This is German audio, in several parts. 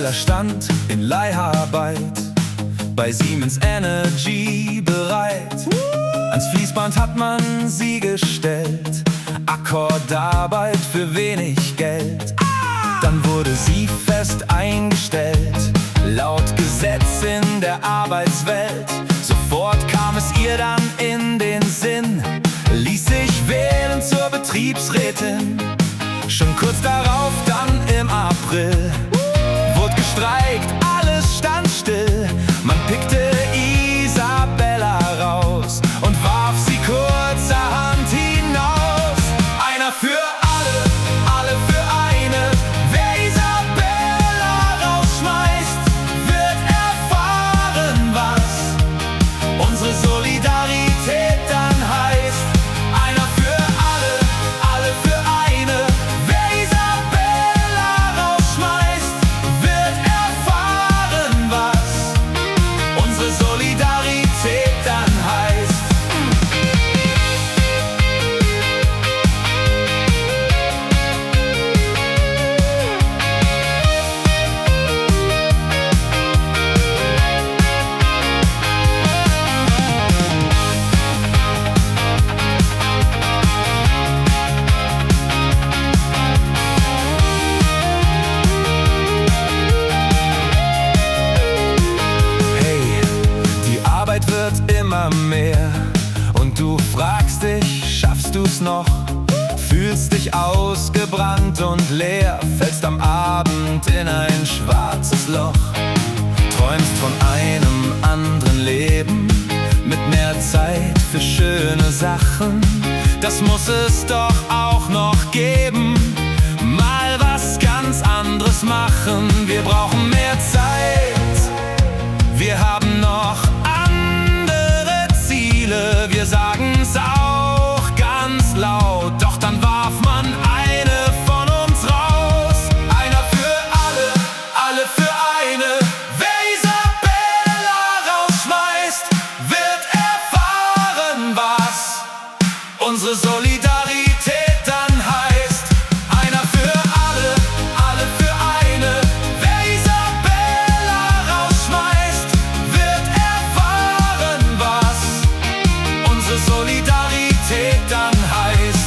Isabella stand in Leiharbeit bei Siemens Energy bereit. Ans Fließband hat man sie gestellt, Akkordarbeit für wenig Geld. Dann wurde sie fest eingestellt, laut Gesetz in der Arbeitswelt. Sofort kam es ihr dann in den Sinn, ließ sich wählen zur Betriebsrätin. Schon kurz darauf, dann im April, wurde gestreikt, alles stand still. Man pickte Isabella raus und warf sie kurzerhand hinaus. Einer für alle, alle für eine. Wer Isabella rausschmeißt, wird erfahren, was unsere Solidarität dann heißt. Einer für alle, alle für eine. Wer Isabella rausschmeißt, wird erfahren, was unsere Solidarität dann heißt. Hey, die Arbeit wird immer mehr und du fragst dich, schaffst du's noch? Fühlst dich ausgebrannt und leer, fällst am Abend in ein schwarzes Loch. Träumst von einem anderen Leben mit mehr Zeit für schöne Sachen. Das muss es doch auch noch geben. Mal was ganz anderes machen. Wir brauchen mehr Zeit. Wir haben noch andere Ziele. Wir sagen's auch ganz laut. Doch dann warf man eine von uns raus. Einer für alle, alle für eine. Wer Isabella rausschmeißt, wird erfahren, was unsere Solidarität dann heißt. Einer für alle, alle für eine. Wer Isabella rausschmeißt, wird erfahren, was unsere Solidarität dann heißt.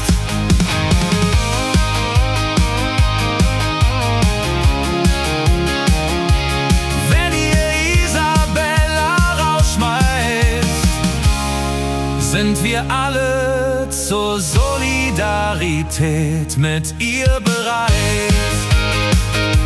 Wenn ihr Isabella rausschmeißt, sind wir alle zur Solidarität mit ihr bereit.